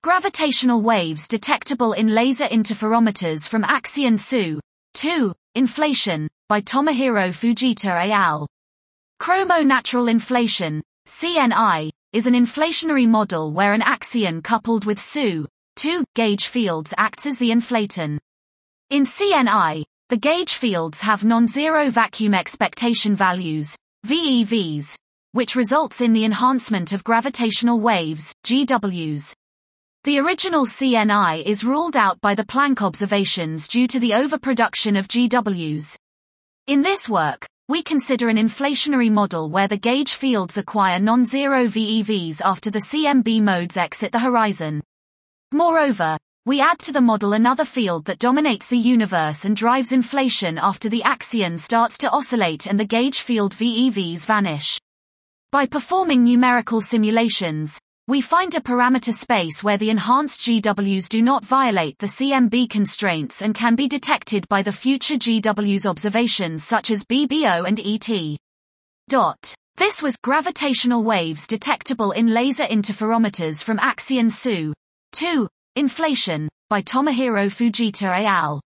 Gravitational waves detectable in laser interferometers from Axion SU. 2. Inflation, by Tomohiro Fujita et al. Chromo-natural inflation, CNI, is an inflationary model where an axion coupled with SU. 2. Gauge fields acts as the inflaton. In CNI, the gauge fields have non-zero vacuum expectation values, VEVs, which results in the enhancement of gravitational waves, GWs. The original CNI is ruled out by the Planck observations due to the overproduction of GWs. In this work, we consider an inflationary model where the gauge fields acquire non-zero VEVs after the CMB modes exit the horizon. Moreover, we add to the model another field that dominates the universe and drives inflation after the axion starts to oscillate and the gauge field VEVs vanish. By performing numerical simulations, we find a parameter space where the enhanced GWs do not violate the CMB constraints and can be detected by the future GWs observations such as BBO and ET. This was gravitational waves detectable in laser interferometers from Axion SU. 2. Inflation, by Tomohiro Fujita et al.